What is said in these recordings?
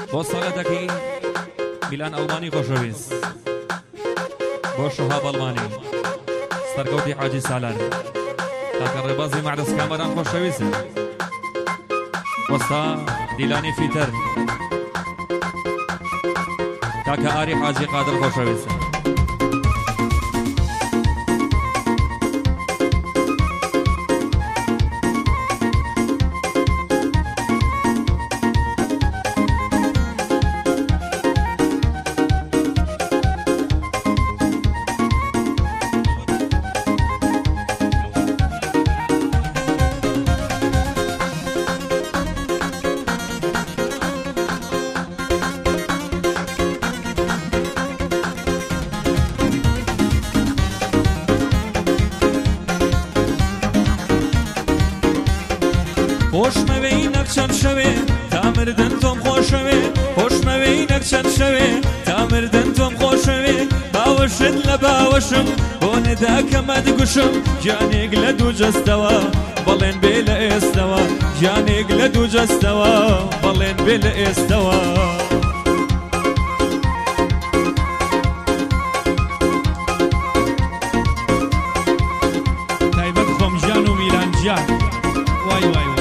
بۆ سەڵەتەکەی میلان ئەڵمانی خۆشەویست بۆ شوهاب ئەڵمانی سەرکەوتی حاجی سالار کاکە ڕێبازی مەعرز کامەران خۆشەویستن وەستا دیلانی فیتەر کاکە ئاری حاجی قادر خۆشەویستن خۆشمەوەی نەکچەند شەوێ تا مردن تۆم خۆشەوێ خۆشمەوەی نەکچەند شەوێ تا مردن تۆم خۆشەوێ باوەشت لە باوەشم بۆ نەدا کەمە دگوشم گیانێک لە دوو جەستەوە بەڵێن بێ لە ئێستەوە گیانێک لە دوو جەستەوە بەڵێن بێ لە ئێستەوە تایبەت خۆم ژیان و میران گیان وای وای وای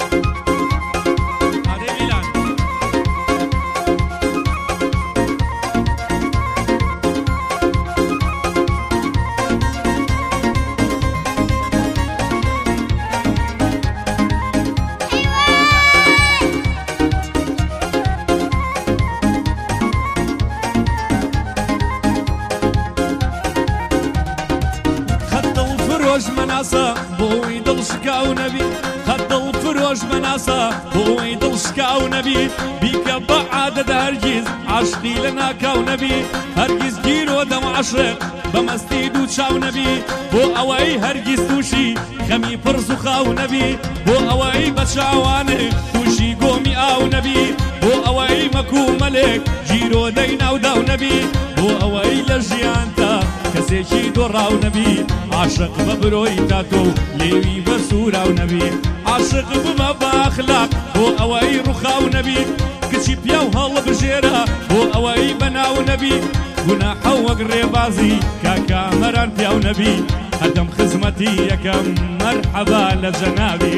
فروش مناسا بوي دل شكاو نبي خدل فروش مناسا بوي دل شكاو نبي بيك بعد هرجيز عشقي لنا كاو نبي هرجيز جيرو دم عشق بمستي دو شاو نبي بو اوي هرجيز توشي خمي فرزو خاو نبي بو اوي بشاوانه توشي قومي او نبي بو اوي مكو ملك جيرو دينا وداو نبي بو اوي لجيانتا كسيشي دوراو نبي عاشق ببروي تاتو ليوي بسوراو نبي عاشق بما باخلاق بو اوي رخاو نبي كشي بياو هلا بجيرا بو اوي بناو نبي قنا حوق ريبازي كاكا مران بياو نبي هدم خزمتي يكم مرحبا لجنابي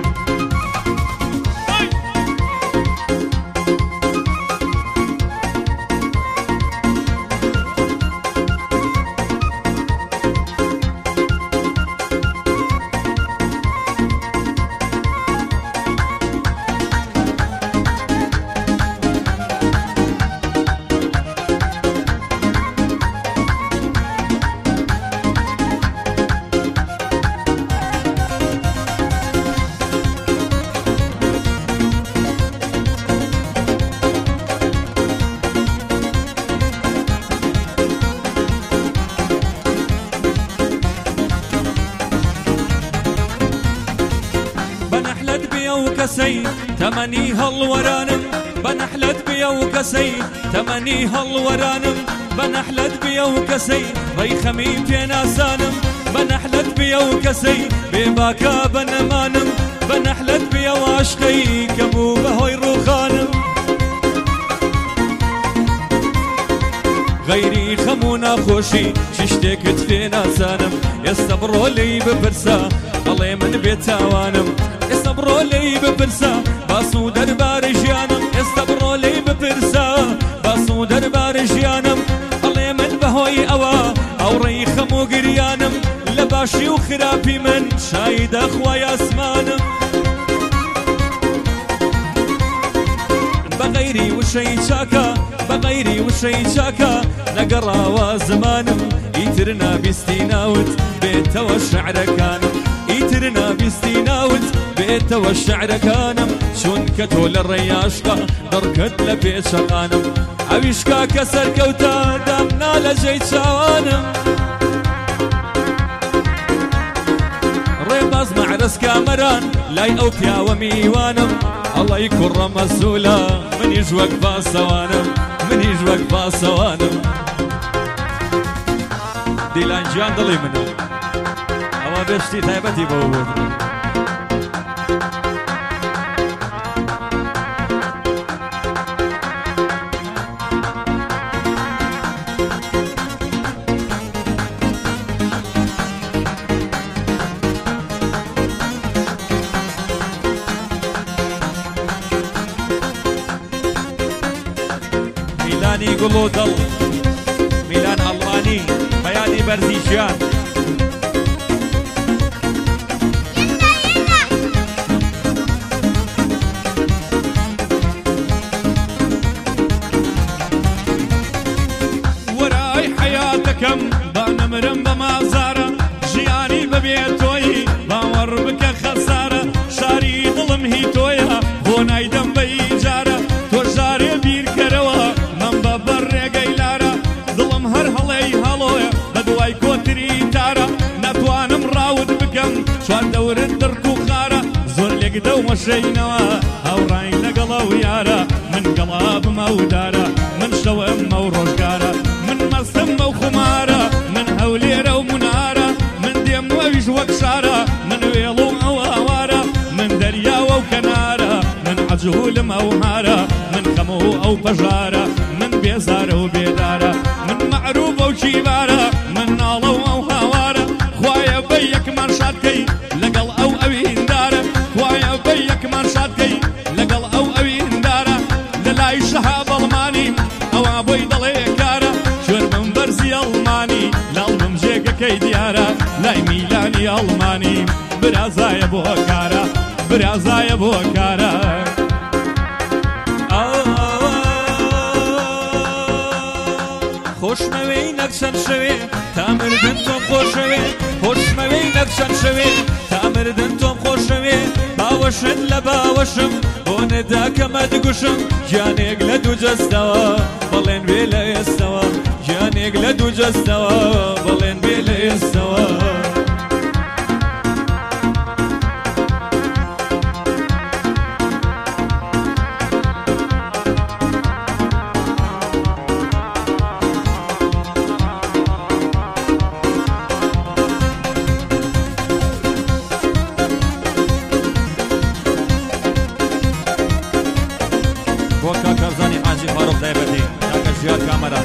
وكسي تمني هالورانم بنحلت بيا وكسي تمني هالورانم بنحلت بيا وكسي ريخمي بينا سانم بنحلت بيا وكسي بباكا بنمانم بنحلت بيا وعشقي كمو بهوي روخانم غيري خمونا خوشي ششتك تفينا سانم يستبرو لي ببرسا الله من بيت اوانم استبرو لي ببرسا باسو دربار جيانم استبرو لي ببرسا باسو دربار جيانم الله من بهوي اوا او ريخم وقريانم لباشي وخرابي من شايد اخويا اسمانم بغيري وشي شاكا بغيري وشي شاكا نقرا وزمانم يترنا بستيناوت بيت والشعر كانم يترنا بستيناوت بيت والشعر كانم شون كتول الرياشقة دركت لبيت شقانم عويشكا كسر كوتا دامنا لجيت شوانم ريباز معرس كامران لاي او بيا وميوانم الله يكون مسؤولا من يجوك باسوانم من يجوك باسوانم ديلان جان دلي منو اما بشتي تايبتي بوود میلانی گوڵ و دڵ میلان ئەڵمانی بەیانی بەرزیژیان وەرای حەیاتەکەم با نەمرم بە مازارە ژیانی بەبێ تۆیی باوەڕ بکە خەسارە شاری دڵم هی تۆیە بۆ نایدەم بە ئیجارە تۆ ژارێ بیرکەرەوە من بە بەڕێگەی لارە دڵم هەر هەڵەی هەڵۆیە بە دوای کۆتری تارە نەتوانم ڕاود بکەم چوار دەورت دڕک و خارە زۆر لێک دەومەشەینەوە هاوڕای لەگەڵە و یارە من گەڵا بمە و دارە من شەوەم مە و ڕۆژگارە من مەستم مە و خمارە من هەولێرە و منارە من دێم وەویش وەک شارە من وێڵ و ئەو ئاوارە من دەریاوە و کەنارە من عەجوولم ئەو هارە من خەم و ئەو پەژارە من بێزارە و بێدارە من مەعروبە و چیبارە من ناڵە و ئەو هاوارە خوایە بە یەکمان شادکەی لەگەڵ ئەو ئەویندارە خوایە بە یەکمان شادکەی لەگەڵ ئەو ئەویندارە لە لای شەها بەڵمانیم ئەوە بۆی دەڵێ کارە شوێربم بەرزی ئەڵمانی لاڵمم جێگەکەی دیارە لای میلانی ئەڵمانی برازایە بۆ کارە برازایە بۆ کارە خۆشمەوەی نەکچەند شەوێ تا مردن تۆم خۆشەوێ خۆشمەوەی نەکچەند شەوێ تا مردن تۆم خۆشەوێ باوەشت لە باوەشم بۆ نەدا کەمە دگوشم گیانێک لە دوو جەستەوە بەڵێن بێ لە ئێستەوە گیانێک لە دوو جەستەوە بەڵێن بێ لە ئێستەوە بۆ کاکەرزانی حاجی فاروق تایبەتی کاکە ژیار کامەرە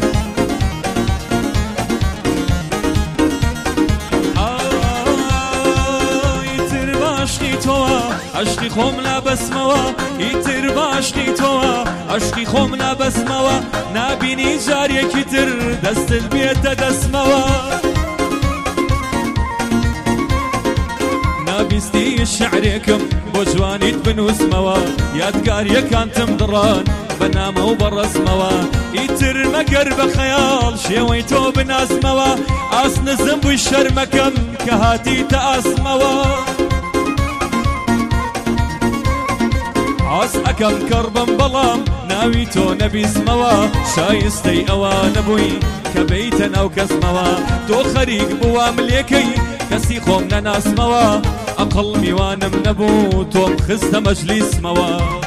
ئیتر باشقی تۆوە عەشقی خۆم نابەسمەوە ئیتر باشقی تۆوە عەشقی خۆم نابەسمەوە نابینی جارێکی تر دەستت بێتە دەسمەوە نابیستی شعرێکم بۆ جوانیت بنووسمەوە یادگاریەکانتم دڕان بە نامە و بە ڕەسمەوە ئیتر مەگەر بە خەیاڵ شێوەی تۆ بناسمەوە ئاس نزم بووی شەرمەکەم کە هاتیتە ئاسمەوە ئاس ئەکەم کەڕ بم بەڵام ناوی تۆ نەبیسمەوە شایستەی ئەوە نەبووی کە بەیتە ناو کەسمەوە تۆ خەریک بووام لێکەی کەسی خۆم نەناسمەوە ئەقڵ میوانم نەبوو تۆم خستە مەجلیسمەوە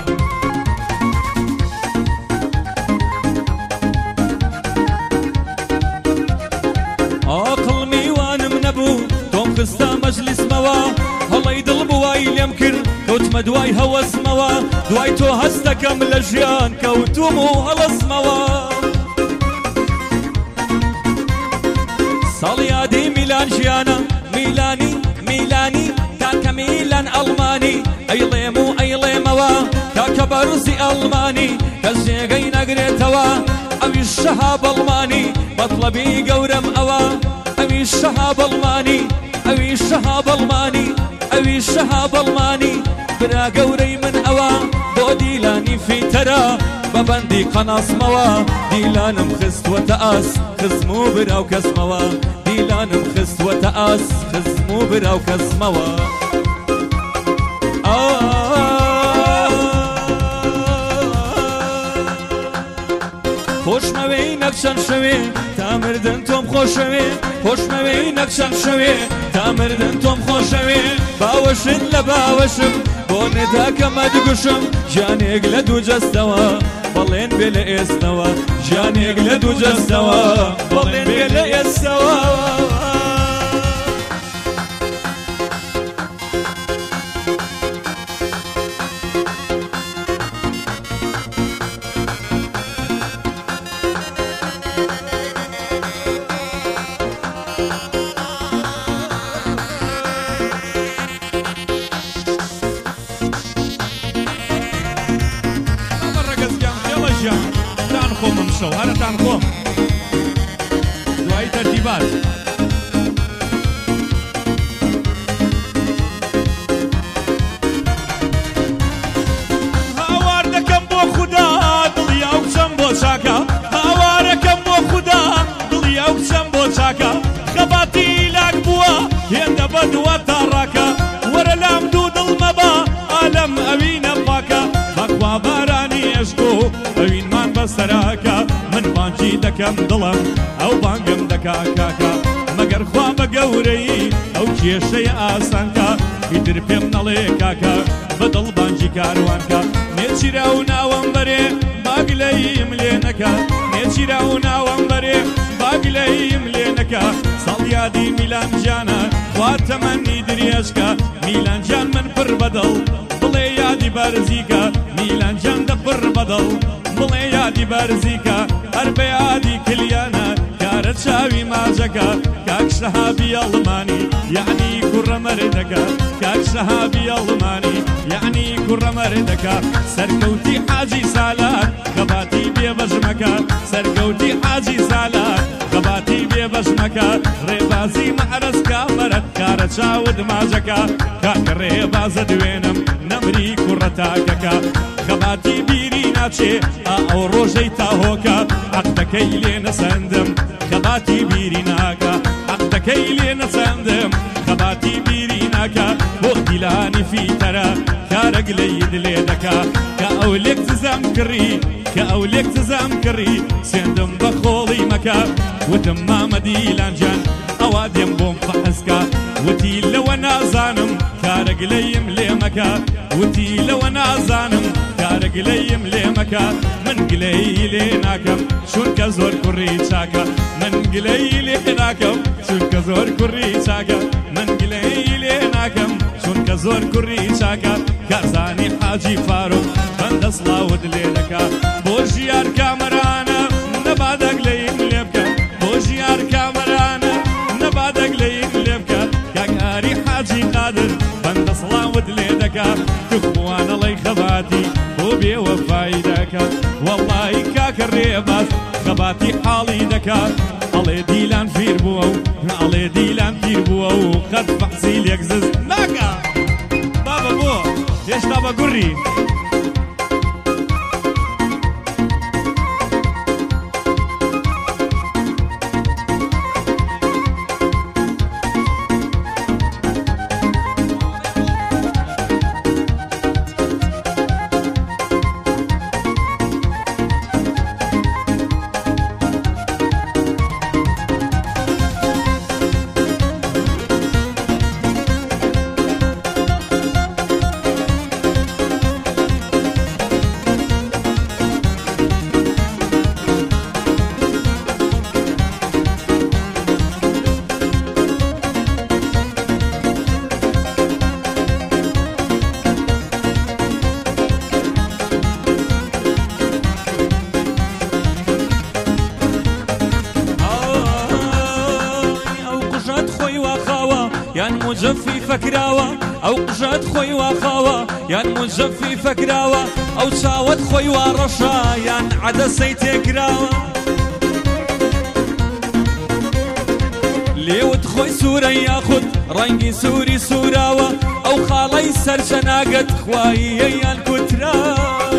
ئەقڵ میوانم نەبوو تۆم خستە مەجلیسمەوە هەڵەی دڵ بووای لێم کرد کەوتمە دوای هەوەسمەوە دوای تۆ هەستەکەم لە ژیان کەوتوم و هەڵەسمەوە ساڵی یادی میلان ژیانە میلانی میلانی کاکە میلان ئەڵمانی ئەیڵێم و ئەیڵێمەوە کاکە بەرزی ئەڵمانی کەس جێگەی نەگرێتەوە ئەویش شەها بەڵمانی مەطلەبی گەورەم ئەوە ئەویش شەها بەڵمانی ئەویش شەها بەڵمانی ئەویش شەها بەڵمانی برا گەورەی من ئەوە بۆ دیلانی فیتەرە بەبەندی قەناسمەوە دیلانم خستوەتە ئاس خزم و براو کەسمەوە دیلانم خستوەتە ئاس خزم و براو کەسمەوە خۆشمەوەی نەکچەند شەوێ تا مردن تۆم خۆشەوێ خۆشمەوەی نەکچەند شەوێ تا مردن تۆم خۆشەوێ باوەشت لە باوەشم بۆ نێدا کەمە دگوشم گیانێک لە دوو جەستەوە بەڵێن بێ لە ئێستەوە گیانێک لە دوو جەستەوە بەڵێن بێ لە ئێستەوە باشە و هەرتان خۆم دوای تەرتیبات هاوار دەکەم بۆ خودا دڵی ئەو کچەم بۆ چاکە هاوارەکەم بۆ خودا دڵی ئەو کچەم بۆ چاکە خەباتی لاک بووە هێندە بەدووە تا ڕاکە وەرە لام دوو دڵ مەبە ئالەم ئەوینە پاکە بەخوا بارانی عشق و ئەوینمان بەسەراکە من بانگی دەکەم دڵم ئەو بانگم دەکا کاکە مەگەر خوا بە گەورەی ئەو کێشەی ئاسانکە ئیتر پێم نەڵێ کاکە بەدڵ بانگی کاروانکە نێچیرە و ناوەم بەرێ باگلەیم لێ نەکە نێچیرە و ناوەم بەرێ باگلەیم لێ نەکە ساڵ یادی میلان جانە خوا تەمەنی درێژکە میلان جان من پڕ بەدڵ بڵێ یادی بەرزیکە میلان جان دە پڕ بەدڵ بڵێ یادی بەرزیکە هەر بە یادی کلیانە کارە چاوی ماجەکە کاک شەهابی ئەڵمانی یعنی کوڕە مەردەکە کاک شەهابی ئەڵمانی یعنی کوڕە مەردەکە سەرکەوتی حاجی سالار خەباتی بێبەژمەکە سەرکەوتی حاجی سالار خەباتی بێبەژمەکە ڕێبازی مەعرەز کامەرەت کارە چاود ماجەکە کاکە ڕێبازە دوێنم نەمری کوڕە تاکەکە خەباتی بیری ناچێ ئەو ڕۆژەی تاهۆکە عەقدەکەی لێ نەسەندم خەباتی بیری ناکە عەقدەکەی لێ نەسەندم خەباتی بیری ناکە بۆ دیلانی فیتەرە کارەک لەید لێ دەکا کە ئەو لێک تزەم کڕی کە ئەو لێک تزەم کڕی سێندم بە خۆڵی مەکە وتم مامە دیلانجان ئەوا دێم بۆم فەحزکە وتی لەوە نازانم کارەک لەیم لێ مەکە وتی لەوە نازانم کارەک لەیم لێ مەکە من گلەی لێ ناکەم چونکە زۆر کوڕی چاکە من گلەی لێ ناکەم چونکە زۆر کوڕی چاکە من گلەی لێ ناکەم چونکە زۆر کوڕی چاکە کارزانی حاجی فاروق بەندە سڵاوت لێ دەکا بۆ ژیار کامەرانە نەبادەک لەیم لێ بکە بۆ ژیار کامەرانە نەبادەک لەیم لێ بکە کاکاری حاجی قادر بەندە سڵاوت لێ دەکا توخوانەڵی خەباتی بۆ بێوەفایی دەکا وەڵڵی کاکە ڕێباز خەباتی حاڵی دەکا ئەڵێ دیلان فیر بووە و ئەڵێ دیلان پیر بووە و قەت فەحسی لێک زز ناکە بابە بۆ هێشتا بە گوڕی یان مجفی فکراوە ئەو قژەت خۆی واخاوە یان مجفی فکراوە ئەو چاوت خۆی واڕەشا یان عەدەسەی تێکراوە لێوت خۆی سوورە یاخود ڕەنگی سووری سووراوە ئەو خاڵەی سەرچەناگەت خواییە یان کوتراوە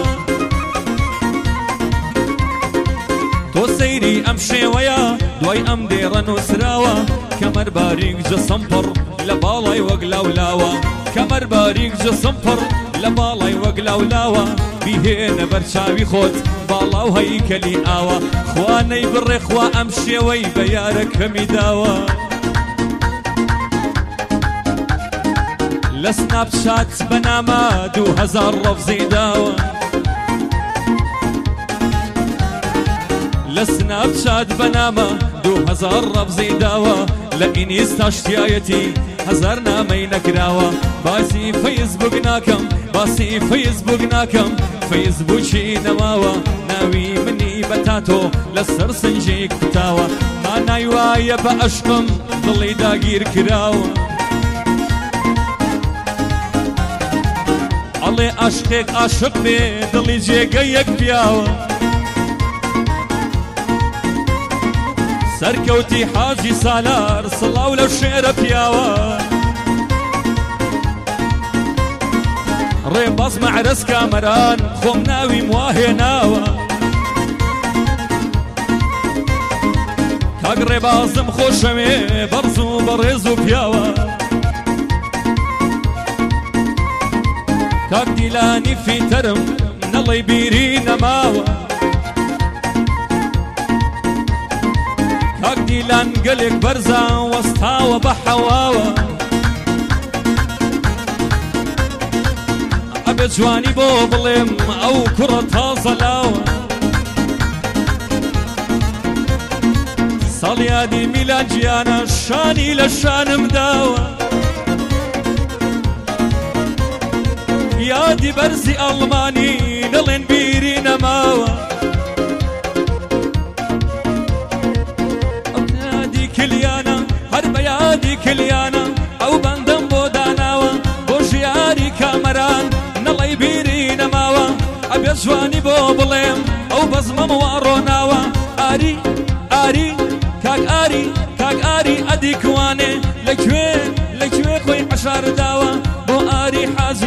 تۆ سەیری ئەم شێوەیە دوای ئەم دێڕە نووسراوە کەمەر باریک جەسەم پڕ لە باڵای وەک لاولاوە کەمەر باریک جەسەم پڕ لە باڵای وەک لاولاوە بیهێنە بەرچاوی خۆت باڵاو هەیکەلی ئاوە خوانەی بڕێ خوا ئەم شێوەی بە یارەکەمی داوە لە سناپشات بەنامە 2000 ڕەفزی داوە لە سناپشات بەنامە 2000 ڕەفزی داوە لە ئینستا شتیایەتی 1000 نامەی نەکراوە باسی فەیسبوک ناکەم باسی فەیسبوک ناکەم فەیسبوکی نەماوە ناوی منی بەتاتۆ لەسەر سنجی کوتاوە مانای وایە بە عەشقم دڵی داگیر کراوە ئەڵێ عەشقێک عاشق بێ دڵی جێگە یەک پیاوە سەرکەوتی حاجی سالار سڵاو لەو شێرە پیاوە ڕێباز مەعرەز کامەران خۆم ناویم واهێناوە کاک ڕێبازم خۆشەوێ بەڕز و بەڕێز و پیاوە کاک دیلانی فیتەرم نەڵێی بیری نەماوە کاک دیلان گەلێک بەرزە وەستاوە بە حەواوە ئەبێ جوانی بۆ بڵێم ئەو کوڕە تازە لاوە ساڵیادی میلاد گیانە شانی لە شانم داوە یادی بەرزی ئەڵمانی دڵێن بیری نەماوە ئەو یادی کلیانە هەر بە یادی کلیانە ئەو بەندەم بۆ داناوە بۆ ژیاری کامەران نەڵێی بیری نەماوە ئەبێ جوانی بۆ بڵێم ئەو بەزمەم وا ڕۆناوە ئاری ئاری کاک ئاری کاک ئاری ئەدی کوانێ لەکوێ خۆی عەشار داوە بۆ ئاری حاز